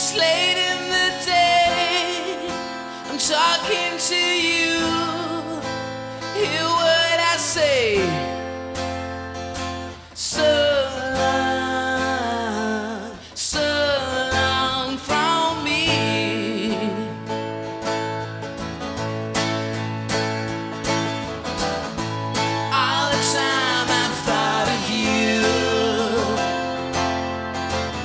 It's late in the day, I'm talking to you.